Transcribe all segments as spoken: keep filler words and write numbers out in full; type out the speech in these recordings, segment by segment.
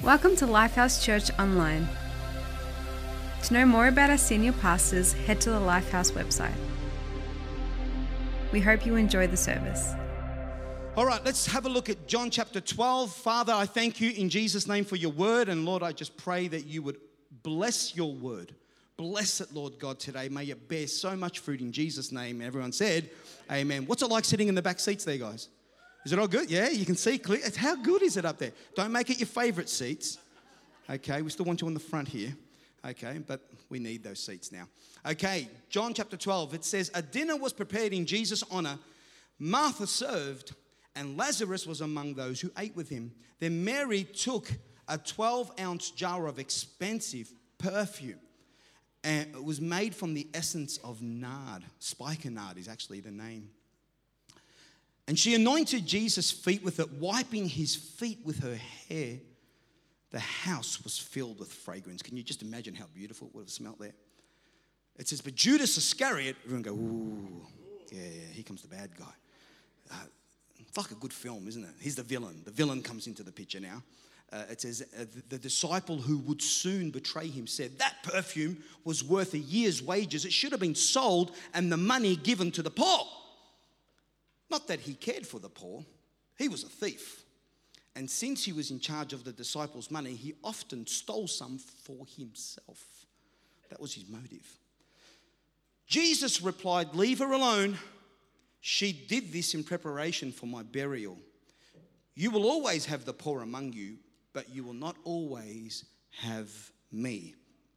Welcome to Lifehouse Church Online. To know more about our senior pastors, head to the Lifehouse website. We hope you enjoy the service. All right, let's have a look at John chapter twelve. Father, I thank you in Jesus' name for your word. And Lord, I just pray that you would bless your word. Bless it, Lord God, today. May it bear so much fruit in Jesus' name. Everyone said, amen. What's it like sitting in the back seats there, guys? Is it all good? Yeah, you can see clear. How good is it up there? Don't make it your favorite seats. Okay, we still want you on the front here. Okay, but we need those seats now. Okay, John chapter twelve, it says, a dinner was prepared in Jesus' honor. Martha served, and Lazarus was among those who ate with him. Then Mary took a twelve-ounce jar of expensive perfume, and it was made from the essence of nard. Spikenard is actually the name. And she anointed Jesus' feet with it, wiping his feet with her hair. The house was filled with fragrance. Can you just imagine how beautiful it would have smelled there? It says, but Judas Iscariot, everyone go, ooh, yeah, yeah, here comes the bad guy. Uh, it's like a good film, isn't it? He's the villain. The villain comes into the picture now. Uh, it says, uh, the, the disciple who would soon betray him said, that perfume was worth a year's wages. It should have been sold and the money given to the poor. Not that he cared for the poor. He was a thief. And since he was in charge of the disciples' money, he often stole some for himself. That was his motive. Jesus replied, leave her alone. She did this in preparation for my burial. You will always have the poor among you, but you will not always have me.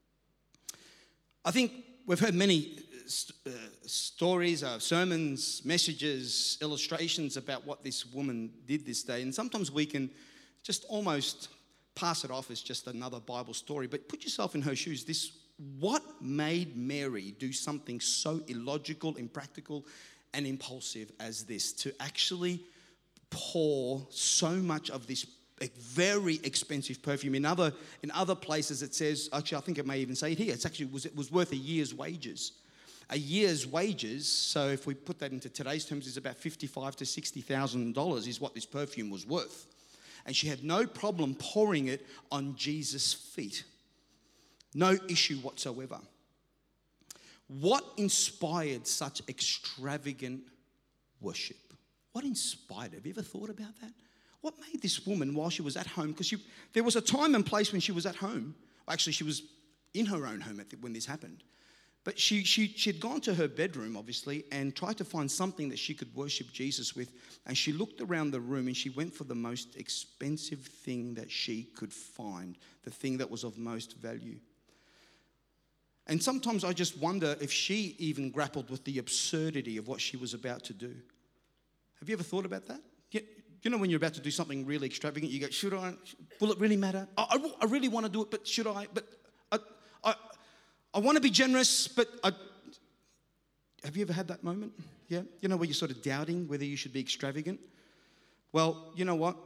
I think we've heard many uh, stories, uh, sermons, messages, illustrations about what this woman did this day. And sometimes we can just almost pass it off as just another Bible story. But put yourself in her shoes. This, what made Mary do something so illogical, impractical, and impulsive as this? To actually pour so much of this very expensive perfume. In other in other places it says, actually I think it may even say it here, it's actually was it was worth a year's wages. A year's wages, so if we put that into today's terms, is about fifty-five thousand to sixty thousand dollars is what this perfume was worth. And she had no problem pouring it on Jesus' feet. No issue whatsoever. What inspired such extravagant worship? What inspired? Have you ever thought about that? What made this woman, while she was at home, because there was a time and place when she was at home. Actually, she was in her own home at the, when this happened. But she, she, she had gone to her bedroom, obviously, and tried to find something that she could worship Jesus with. And she looked around the room and she went for the most expensive thing that she could find, the thing that was of most value. And sometimes I just wonder if she even grappled with the absurdity of what she was about to do. Have you ever thought about that? You, you know when you're about to do something really extravagant, you go, should I? Will it really matter? I, I, I really want to do it, but should I? But I, I, I want to be generous, but I... Have you ever had that moment? Yeah? You know where you're sort of doubting whether you should be extravagant? Well, you know what?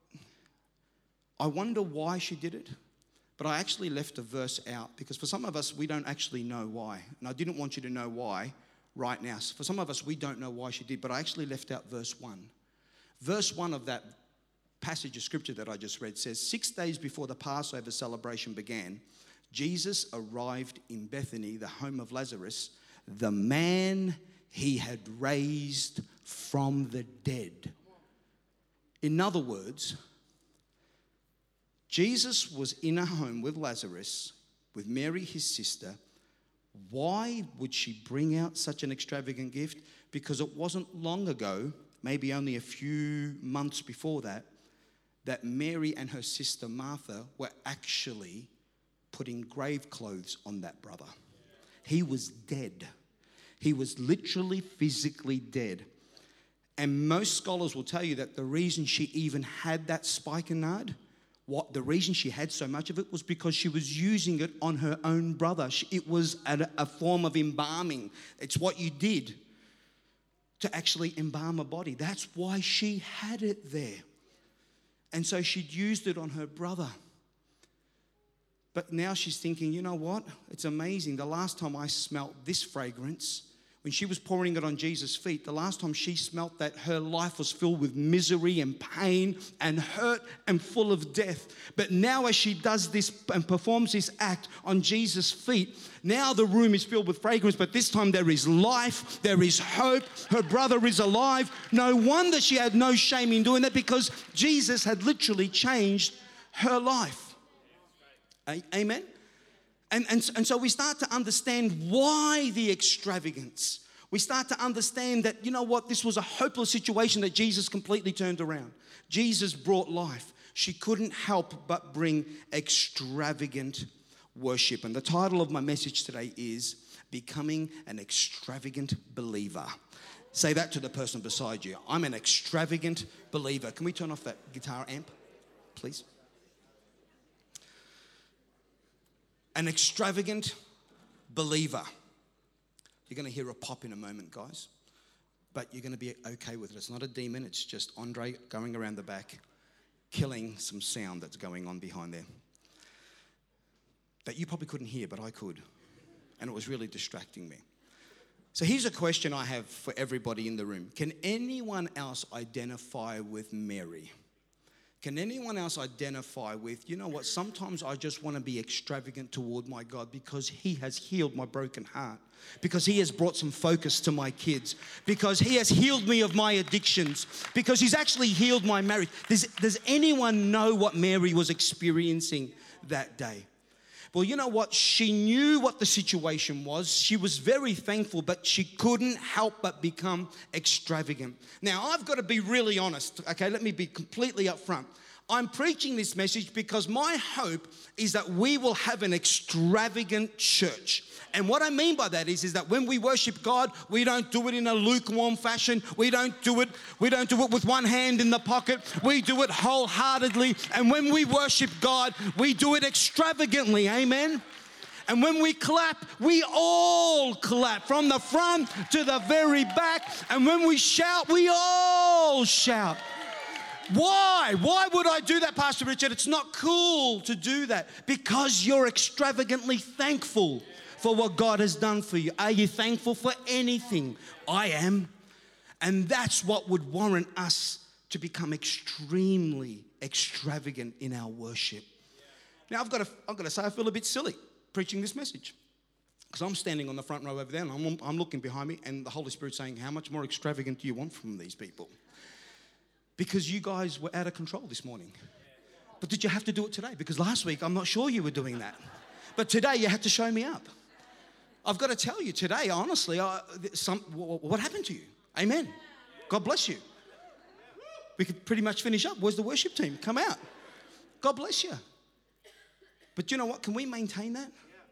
I wonder why she did it. But I actually left a verse out because for some of us, we don't actually know why. And I didn't want you to know why right now. So for some of us, we don't know why she did, but I actually left out verse one. Verse one of that passage of scripture that I just read says, six days before the Passover celebration began, Jesus arrived in Bethany, the home of Lazarus, the man he had raised from the dead. In other words, Jesus was in a home with Lazarus, with Mary, his sister. Why would she bring out such an extravagant gift? Because it wasn't long ago, maybe only a few months before that, that Mary and her sister Martha were actually putting grave clothes on that brother. He was dead. He was literally physically dead. And most scholars will tell you that the reason she even had that spikenard, what the reason she had so much of it was because she was using it on her own brother. She, it was a, a form of embalming. It's what you did to actually embalm a body. That's why she had it there. And so she'd used it on her brother. But now she's thinking, you know what? It's amazing. The last time I smelt this fragrance when she was pouring it on Jesus' feet, the last time she smelt that, her life was filled with misery and pain and hurt and full of death. But now as she does this and performs this act on Jesus' feet, now the room is filled with fragrance, but this time there is life, there is hope. Her brother is alive. No wonder she had no shame in doing that, because Jesus had literally changed her life. Amen? And, and, and so we start to understand why the extravagance. We start to understand that, you know what, this was a hopeless situation that Jesus completely turned around. Jesus brought life. She couldn't help but bring extravagant worship. And the title of my message today is Becoming an Extravagant Believer. Say that to the person beside you. I'm an extravagant believer. Can we turn off that guitar amp, please? An extravagant believer. You're going to hear a pop in a moment, guys. But you're going to be okay with it. It's not a demon. It's just Andre going around the back, killing some sound that's going on behind there. That you probably couldn't hear, but I could. And it was really distracting me. So here's a question I have for everybody in the room. Can anyone else identify with Mary? Can anyone else identify with, you know what, sometimes I just want to be extravagant toward my God because he has healed my broken heart, because he has brought some focus to my kids, because he has healed me of my addictions, because he's actually healed my marriage. Does, does anyone know what Mary was experiencing that day? Well, you know what? She knew what the situation was. She was very thankful, but she couldn't help but become extravagant. Now, I've got to be really honest. Okay, let me be completely upfront. I'm preaching this message because my hope is that we will have an extravagant church. And what I mean by that is, is that when we worship God, we don't do it in a lukewarm fashion. We don't do it, we don't do it with one hand in the pocket. We do it wholeheartedly. And when we worship God, we do it extravagantly. Amen. And when we clap, we all clap from the front to the very back. And when we shout, we all shout. Why? Why would I do that, Pastor Richard? It's not cool to do that, because you're extravagantly thankful for what God has done for you. Are you thankful for anything? I am. And that's what would warrant us to become extremely extravagant in our worship. Now, I've got to, I've got to say, I feel a bit silly preaching this message, because I'm standing on the front row over there, and I'm, I'm looking behind me, and the Holy Spirit's saying, how much more extravagant do you want from these people? Because you guys were out of control this morning. But did you have to do it today? Because last week, I'm not sure you were doing that. But today, you had to show me up. I've got to tell you today, honestly, uh, some, what happened to you? Amen. God bless you. We could pretty much finish up. Where's the worship team? Come out. God bless you. But you know what? Can we maintain that?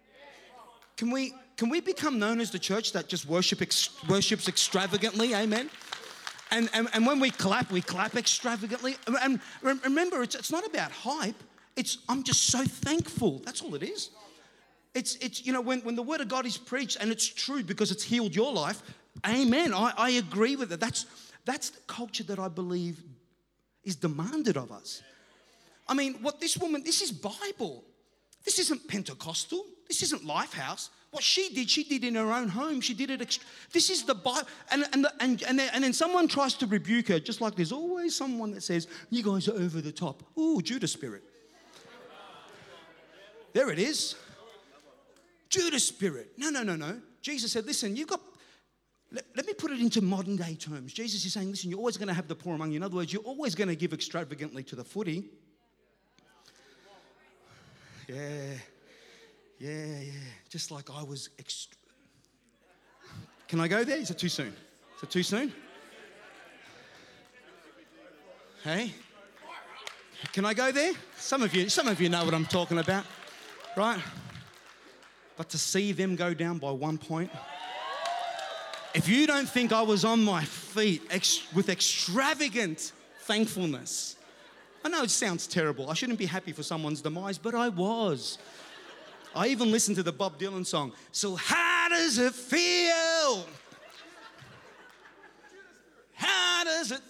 Can we, can we become known as the church that just worship ex, worships extravagantly? Amen. And, and, and when we clap, we clap extravagantly. And remember, it's, it's not about hype. It's, I'm just so thankful. That's all it is. It's, it's you know, when, when the word of God is preached, and it's true because it's healed your life, amen, I, I agree with it. That's, that's the culture that I believe is demanded of us. I mean, what this woman, this is Bible. This isn't Pentecostal. This isn't Lifehouse. What she did, she did in her own home. She did it. Ext- this is the Bible. And, and, the, and, and, then, and then someone tries to rebuke her, just like there's always someone that says, you guys are over the top. Ooh, Judas spirit. There it is. Judas spirit. No, no, no, no. Jesus said, listen, you've got, let, let me put it into modern day terms. Jesus is saying, listen, you're always going to have the poor among you. In other words, you're always going to give extravagantly to the footy. Yeah. Yeah, yeah. Just like I was. Ext- Can I go there? Is it too soon? Is it too soon? Hey? Can I go there? Some of you, some of you know what I'm talking about, right? But to see them go down by one point. If you don't think I was on my feet ex- with extravagant thankfulness, I know it sounds terrible. I shouldn't be happy for someone's demise, but I was. I even listened to the Bob Dylan song, so how does it feel? How does it?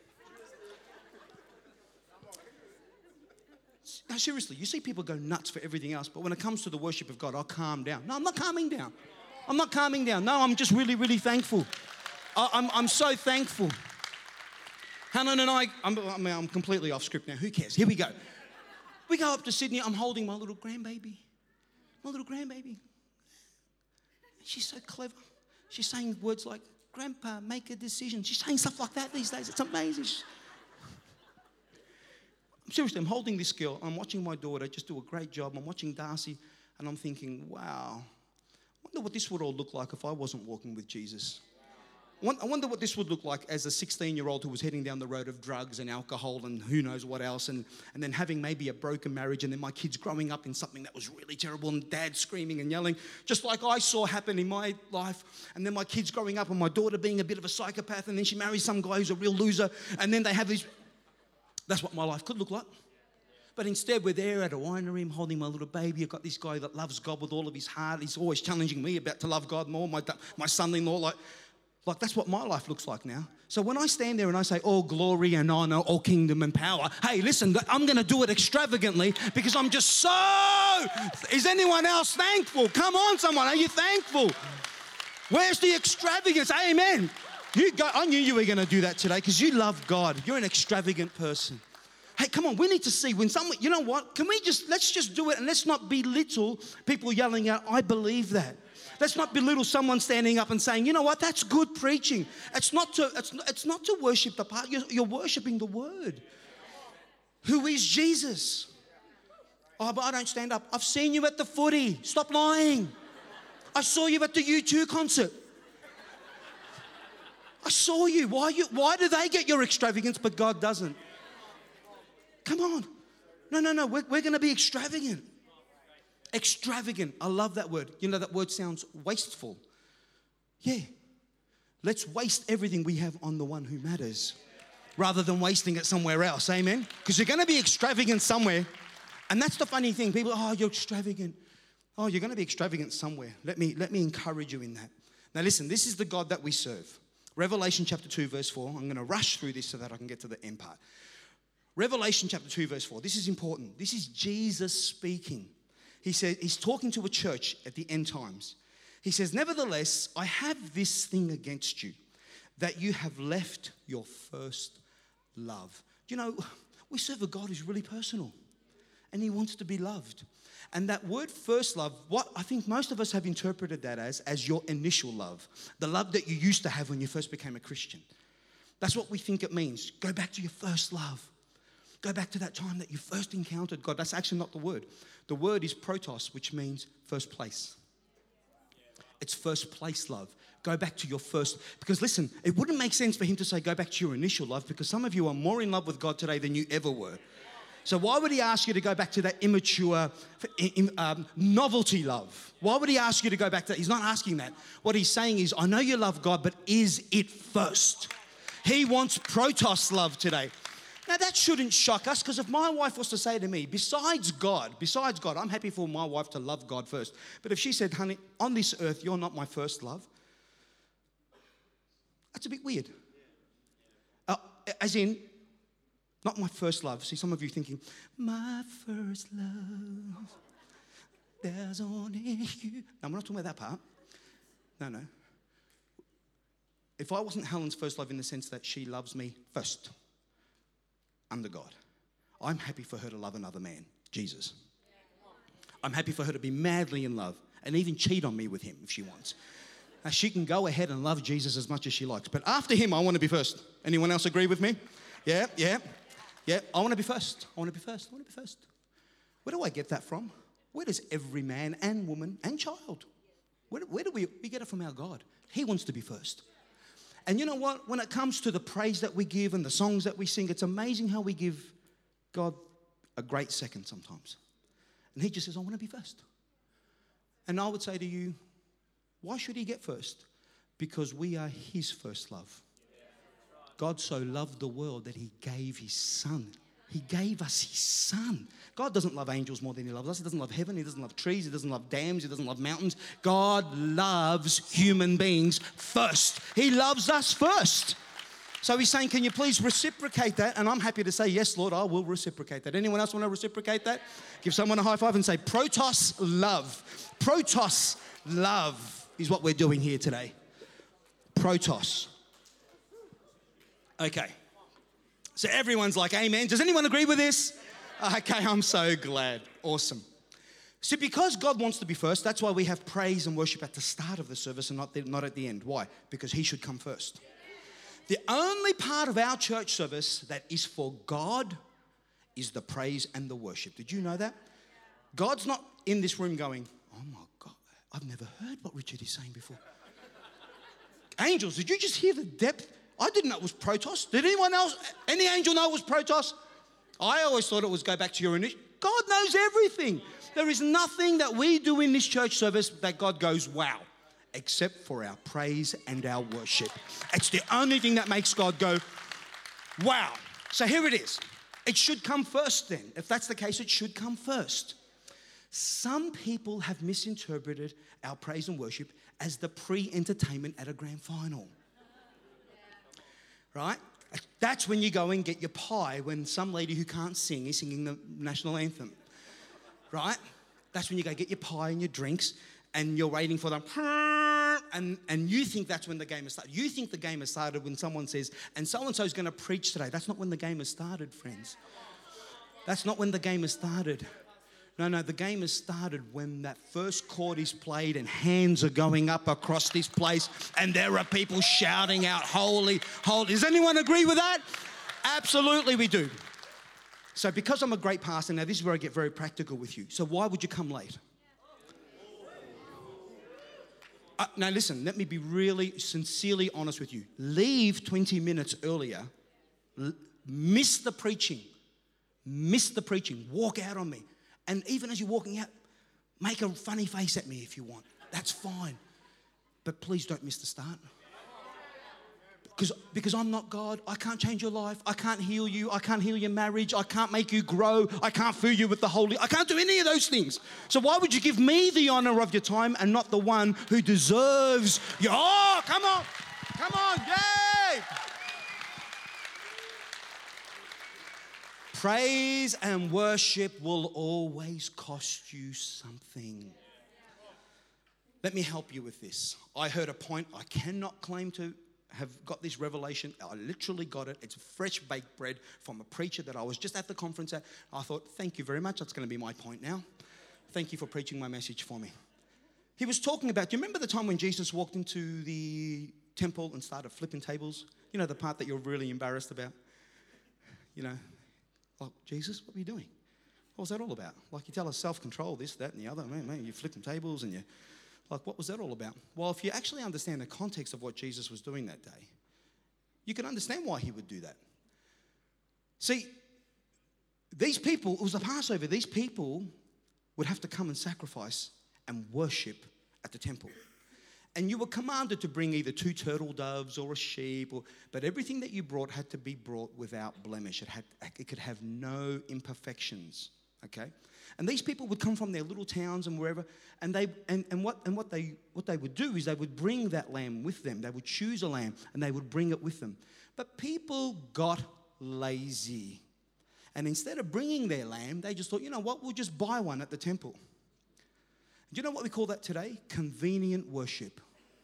No, seriously, you see people go nuts for everything else, but when it comes to the worship of God, I'll calm down. No, I'm not calming down. I'm not calming down. No, I'm just really, really thankful. I, I'm, I'm so thankful. Hannah and I, I'm, I mean, I'm completely off script now. Who cares? Here we go. We go up to Sydney. I'm holding my little grandbaby. My little grandbaby. She's so clever. She's saying words like, Grandpa, make a decision. She's saying stuff like that these days. It's amazing. Seriously, I'm holding this girl. I'm watching my daughter just do a great job. I'm watching Darcy, and I'm thinking, wow, I wonder what this would all look like if I wasn't walking with Jesus. I wonder what this would look like as a sixteen-year-old who was heading down the road of drugs and alcohol and who knows what else, and, and then having maybe a broken marriage, and then my kids growing up in something that was really terrible, and dad screaming and yelling, just like I saw happen in my life, and then my kids growing up and my daughter being a bit of a psychopath, and then she marries some guy who's a real loser, and then they have these... That's what my life could look like. But instead, we're there at a winery. I'm holding my little baby. I've got this guy that loves God with all of his heart. He's always challenging me about to love God more. My, my son-in-law, like... Like, that's what my life looks like now. So when I stand there and I say, all glory and honor, all kingdom and power, hey, listen, I'm going to do it extravagantly because I'm just so... Is anyone else thankful? Come on, someone. Are you thankful? Where's the extravagance? Amen. You go, I knew you were going to do that today because you love God. You're an extravagant person. Hey, come on, we need to see when someone... You know what? Can we just... Let's just do it and let's not belittle people yelling out, I believe that. Let's not belittle someone standing up and saying, you know what, that's good preaching. It's not to, it's, it's not to worship the part, you're, you're worshiping the word. Who is Jesus? Oh, but I don't stand up. I've seen you at the footy. Stop lying. I saw you at the U two concert. I saw you. Why, you. why do they get your extravagance but God doesn't? Come on. No, no, no, we're, we're going to be extravagant. Extravagant. I love that word. You know, that word sounds wasteful. Yeah. Let's waste everything we have on the one who matters rather than wasting it somewhere else. Amen? Because you're going to be extravagant somewhere. And that's the funny thing. People, oh, you're extravagant. Oh, you're going to be extravagant somewhere. Let me, let me encourage you in that. Now listen, this is the God that we serve. Revelation chapter two, verse four. I'm going to rush through this so that I can get to the end part. Revelation chapter two, verse four. This is important. This is Jesus speaking. He said, he's talking to a church at the end times. He says, nevertheless, I have this thing against you, that you have left your first love. You know, we serve a God who's really personal, and he wants to be loved. And that word first love, what I think most of us have interpreted that as, as your initial love, the love that you used to have when you first became a Christian. That's what we think it means. Go back to your first love. Go back to that time that you first encountered God. That's actually not the word. The word is protos, which means first place. It's first place love. Go back to your first, because listen, it wouldn't make sense for him to say go back to your initial love because some of you are more in love with God today than you ever were. So why would he ask you to go back to that immature um, novelty love? Why would he ask you to go back to that? He's not asking that. What he's saying is, I know you love God, but is it first? He wants protos love today. Now, that shouldn't shock us, because if my wife was to say to me, besides God, besides God, I'm happy for my wife to love God first. But if she said, honey, on this earth, you're not my first love, that's a bit weird. Uh, as in, not my first love. See, some of you thinking, my first love, there's only you. No, we're not talking about that part. No, no. If I wasn't Helen's first love in the sense that she loves me first, under God, I'm happy for her to love another man, Jesus. I'm happy for her to be madly in love and even cheat on me with him if she wants. Now, she can go ahead and love Jesus as much as she likes. But after him, I want to be first. Anyone else agree with me? Yeah, yeah, yeah. I want to be first. I want to be first. I want to be first. Where do I get that from? Where does every man and woman and child, where, where do we, we get it from our God? He wants to be first. And you know what? When it comes to the praise that we give and the songs that we sing, it's amazing how we give God a great second sometimes. And he just says, I want to be first. And I would say to you, why should he get first? Because we are his first love. God so loved the world that he gave his son. He gave us his son. God doesn't love angels more than he loves us. He doesn't love heaven. He doesn't love trees. He doesn't love dams. He doesn't love mountains. God loves human beings first. He loves us first. So he's saying, can you please reciprocate that? And I'm happy to say, yes, Lord, I will reciprocate that. Anyone else want to reciprocate that? Give someone a high five and say, protos love. Protos love. is what we're doing here today. Protos. Okay. So everyone's like, amen. Does anyone agree with this? Okay, I'm so glad. Awesome. So because God wants to be first, that's why we have praise and worship at the start of the service and not, the, not at the end. Why? Because he should come first. The only part of our church service that is for God is the praise and the worship. Did you know that? God's not in this room going, oh my God, I've never heard what Richard is saying before. Angels, did you just hear the depth? I didn't know it was protos. Did anyone else, any angel know it was protos? I always thought it was go back to your initial. God knows everything. There is nothing that we do in this church service that God goes, wow, except for our praise and our worship. It's the only thing that makes God go, wow. So here it is. It should come first then. If that's the case, it should come first. Some people have misinterpreted our praise and worship as the pre-entertainment at a grand final. Right? That's when you go and get your pie when some lady who can't sing is singing the national anthem. Right? That's when you go get your pie and your drinks and you're waiting for them. And, and you think that's when the game has started. You think the game has started when someone says, and so-and-so is going to preach today. That's not when the game has started, friends. That's not when the game has started. No, no, the game has started when that first chord is played and hands are going up across this place and there are people shouting out, holy, holy. Does anyone agree with that? Absolutely we do. So because I'm a great pastor, now this is where I get very practical with you. So why would you come late? Uh, now listen, let me be really sincerely honest with you. Leave twenty minutes earlier, l- miss the preaching, miss the preaching, walk out on me. And even as you're walking out, make a funny face at me if you want. That's fine. But please don't miss the start. Because, because I'm not God. I can't change your life. I can't heal you. I can't heal your marriage. I can't make you grow. I can't fill you with the Holy. I can't do any of those things. So why would you give me the honor of your time and not the one who deserves your... Oh, come on. Come on. Yay. Praise and worship will always cost you something. Let me help you with this. I heard a point. I cannot claim to have got this revelation. I literally got it. It's fresh baked bread from a preacher that I was just at the conference at. I thought, thank you very much. That's going to be my point now. Thank you for preaching my message for me. He was talking about, do you remember the time when Jesus walked into the temple and started flipping tables? You know, the part that you're really embarrassed about? You know, like, Jesus, what were you doing? What was that all about? Like, you tell us self-control, this, that, and the other. Man, man, you flipping tables and you... Like, what was that all about? Well, if you actually understand the context of what Jesus was doing that day, you can understand why he would do that. See, these people, it was the Passover, these people would have to come and sacrifice and worship at the temple. And you were commanded to bring either two turtle doves or a sheep, or, but everything that you brought had to be brought without blemish. It had, it could have no imperfections, okay? And these people would come from their little towns and wherever, and they and, and what and what they what they would do is they would bring that lamb with them. They would choose a lamb and they would bring it with them. But people got lazy, and instead of bringing their lamb, they just thought, you know what, we'll just buy one at the temple. Do you know what we call that today? Convenient worship.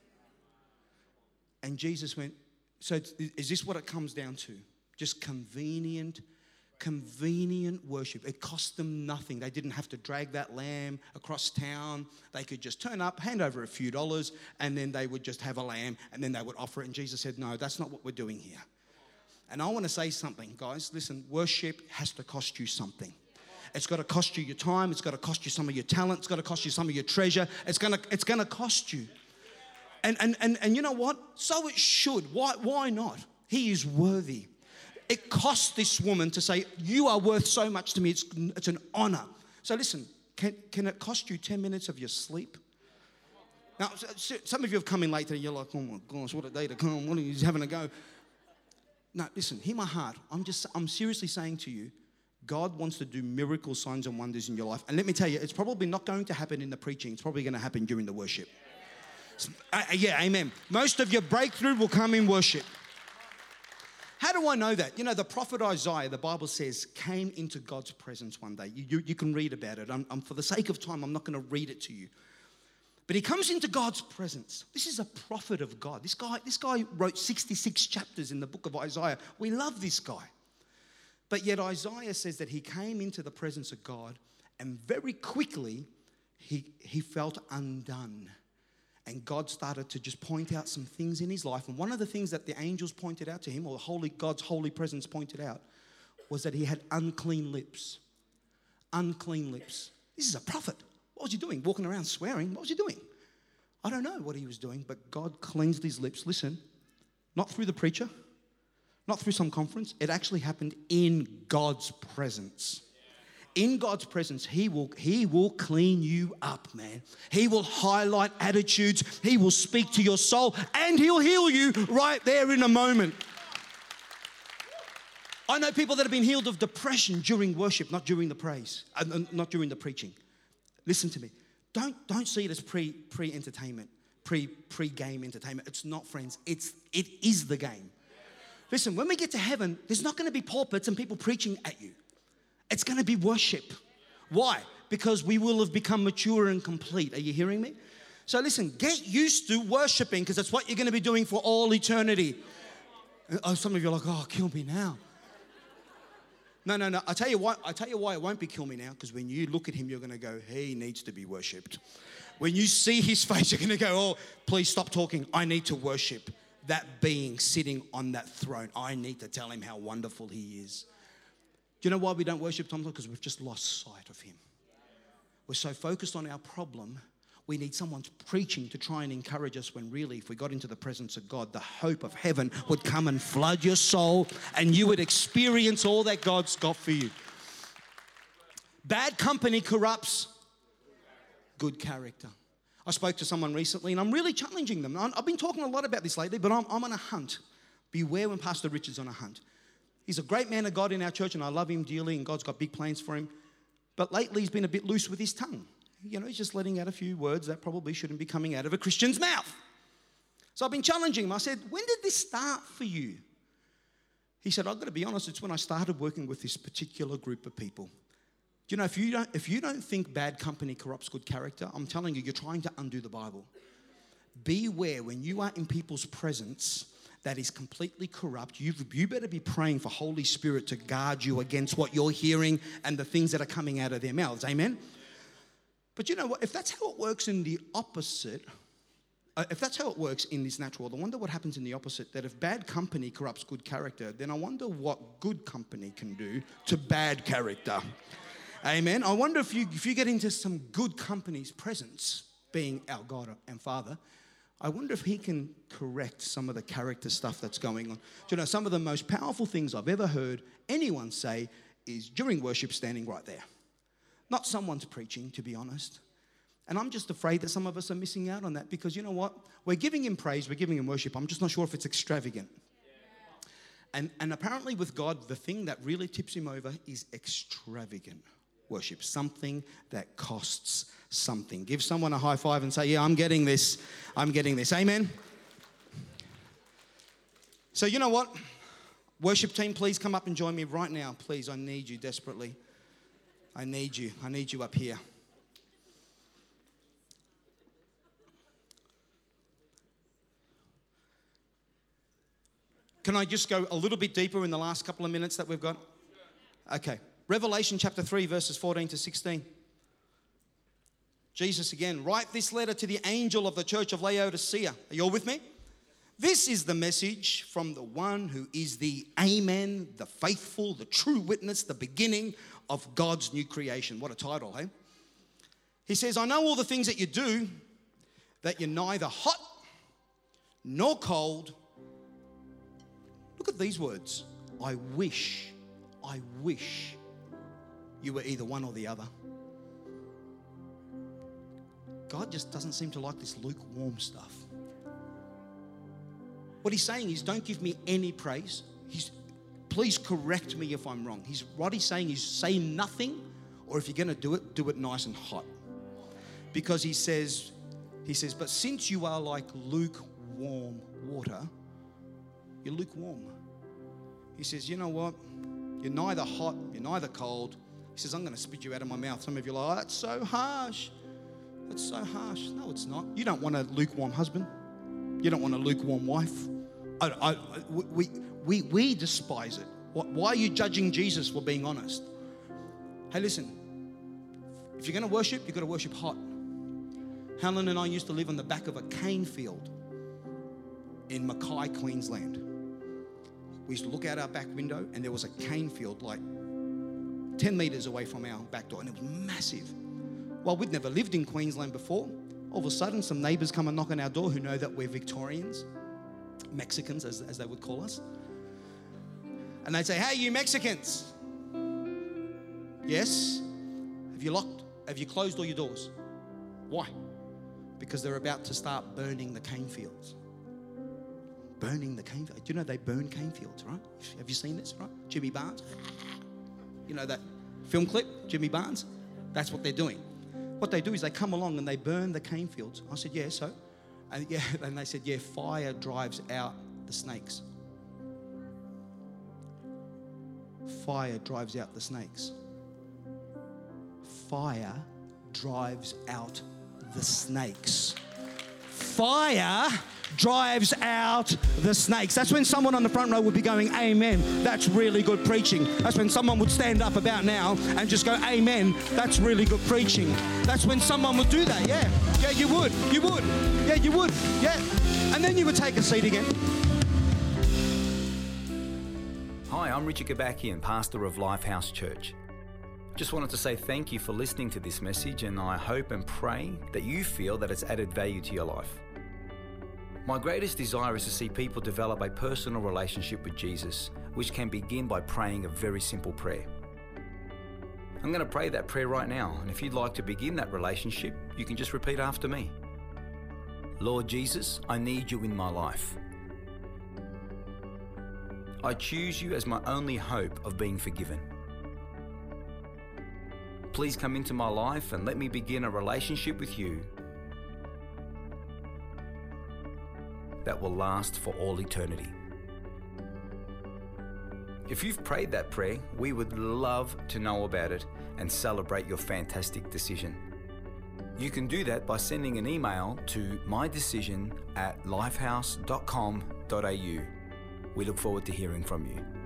And Jesus went, so is this what it comes down to? Just convenient Convenient worship. It cost them nothing. They didn't have to drag that lamb across town. They could just turn up, hand over a few dollars, and then they would just have a lamb, and then they would offer it. And Jesus said, no, that's not what we're doing here. And I want to say something, guys. Listen, worship has to cost you something. It's got to cost you your time. It's got to cost you some of your talent. It's got to cost you some of your treasure. It's going to, it's going to cost you. And, and, and, and you know what? So it should. Why, why not? He is worthy. It cost this woman to say, you are worth so much to me. It's, it's an honor. So listen, can, can it cost you ten minutes of your sleep? Now, some of you have come in late and you're like, oh my gosh, what a day to come. What are you having a go? No, listen, hear my heart. I'm just, I'm seriously saying to you, God wants to do miracle signs and wonders in your life. And let me tell you, it's probably not going to happen in the preaching. It's probably going to happen during the worship. Uh, yeah, amen. Most of your breakthrough will come in worship. How do I know that? You know, the prophet Isaiah, the Bible says, came into God's presence one day. You, you, you can read about it. I'm, I'm, for the sake of time, I'm not going to read it to you. But he comes into God's presence. This is a prophet of God. This guy, this guy wrote sixty-six chapters in the book of Isaiah. We love this guy. But yet Isaiah says that he came into the presence of God and very quickly he, he felt undone. And God started to just point out some things in his life. And one of the things that the angels pointed out to him, or the holy, God's holy presence pointed out, was that he had unclean lips. Unclean lips. This is a prophet. What was he doing? Walking around swearing? What was he doing? I don't know what he was doing, but God cleansed his lips. Listen, not through the preacher, not through some conference. It actually happened in God's presence. In God's presence, he will, he will clean you up, man. He will highlight attitudes. He will speak to your soul, and he'll heal you right there in a moment. I know people that have been healed of depression during worship, not during the praise, uh, not during the preaching. Listen to me. Don't, don't see it as pre, pre-entertainment, pre, pre-game entertainment. It's not, friends. It's, it is the game. Listen, when we get to heaven, there's not going to be pulpits and people preaching at you. It's going to be worship. Why? Because we will have become mature and complete. Are you hearing me? So listen, get used to worshiping because that's what you're going to be doing for all eternity. Oh, some of you are like, oh, kill me now. No, no, no. I tell you why. I tell you why it won't be kill me now. Because when you look at him, you're going to go, he needs to be worshipped. When you see his face, you're going to go, oh, please stop talking. I need to worship that being sitting on that throne. I need to tell him how wonderful he is. Do you know why we don't worship Tom? Because we've just lost sight of him. We're so focused on our problem. We need someone preaching to try and encourage us when really, if we got into the presence of God, the hope of heaven would come and flood your soul and you would experience all that God's got for you. Bad company corrupts good character. I spoke to someone recently and I'm really challenging them. I've been talking a lot about this lately, but I'm, I'm on a hunt. Beware when Pastor Richard's on a hunt. He's a great man of God in our church and I love him dearly and God's got big plans for him. But lately he's been a bit loose with his tongue. You know, he's just letting out a few words that probably shouldn't be coming out of a Christian's mouth. So I've been challenging him. I said, when did this start for you? He said, I've got to be honest, it's when I started working with this particular group of people. Do you know, if you don't, if you don't think bad company corrupts good character, I'm telling you, you're trying to undo the Bible. Beware when you are in people's presence that is completely corrupt. You've, you better be praying for Holy Spirit to guard you against what you're hearing and the things that are coming out of their mouths. Amen? But you know what? If that's how it works in the opposite, uh, if that's how it works in this natural world, I wonder what happens in the opposite. That if bad company corrupts good character, then I wonder what good company can do to bad character. Amen. I wonder if you if you get into some good company's presence, being our God and Father, I wonder if he can correct some of the character stuff that's going on. Do you know, some of the most powerful things I've ever heard anyone say is during worship standing right there. Not someone's preaching, to be honest. And I'm just afraid that some of us are missing out on that because you know what? We're giving him praise, we're giving him worship. I'm just not sure if it's extravagant. And, and apparently with God, the thing that really tips him over is extravagant worship. Something that costs something. Give someone a high five and say, yeah, I'm getting this. I'm getting this. Amen? So you know what? Worship team, please come up and join me right now. Please, I need you desperately. I need you. I need you up here. Can I just go a little bit deeper in the last couple of minutes that we've got? Okay. Revelation chapter three, verses fourteen to sixteen. Jesus again, write this letter to the angel of the church of Laodicea. Are you all with me? This is the message from the one who is the Amen, the faithful, the true witness, the beginning of God's new creation. What a title, eh? He says, I know all the things that you do, that you're neither hot nor cold. Look at these words. I wish, I wish you were either one or the other. God just doesn't seem to like this lukewarm stuff. What he's saying is, don't give me any praise. He's, please correct me if I'm wrong. He's, what he's saying is, say nothing, or if you're going to do it, do it nice and hot. Because he says, he says, but since you are like lukewarm water, you're lukewarm. He says, you know what? You're neither hot, you're neither cold. He says, I'm going to spit you out of my mouth. Some of you are like, oh, that's so harsh. That's so harsh. No, it's not. You don't want a lukewarm husband. You don't want a lukewarm wife. I, I, we, we, we despise it. Why are you judging Jesus for being honest? Hey, listen. If you're going to worship, you've got to worship hot. Helen and I used to live on the back of a cane field in Mackay, Queensland. We used to look out our back window and there was a cane field like ten metres away from our back door, and it was massive. Well, we'd never lived in Queensland before. All of a sudden, some neighbours come and knock on our door who know that we're Victorians, Mexicans as, as they would call us. And they'd say, hey, you Mexicans. Yes? Have you locked, have you closed all your doors? Why? Because they're about to start burning the cane fields. Burning the cane fields. Do you know they burn cane fields, right? Have you seen this, right? Jimmy Barnes. You know that film clip, Jimmy Barnes? That's what they're doing. What they do is they come along and they burn the cane fields. I said, yeah, so? And, yeah, and they said, yeah, fire drives out the snakes. Fire drives out the snakes. Fire drives out the snakes. Fire drives out the snakes. That's when someone on the front row would be going, amen. That's really good preaching. That's when someone would stand up about now and just go, amen. That's really good preaching. That's when someone would do that. Yeah. Yeah, you would. You would. Yeah, you would. Yeah. And then you would take a seat again. Hi, I'm Richard Gabakian, pastor of Lifehouse Church. Just wanted to say thank you for listening to this message, and I hope and pray that you feel that it's added value to your life. My greatest desire is to see people develop a personal relationship with Jesus, which can begin by praying a very simple prayer. I'm going to pray that prayer right now, and if you'd like to begin that relationship, you can just repeat after me. Lord Jesus, I need you in my life. I choose you as my only hope of being forgiven. Please come into my life and let me begin a relationship with you that will last for all eternity. If you've prayed that prayer, we would love to know about it and celebrate your fantastic decision. You can do that by sending an email to mydecision at lifehouse dot com dot a u. We look forward to hearing from you.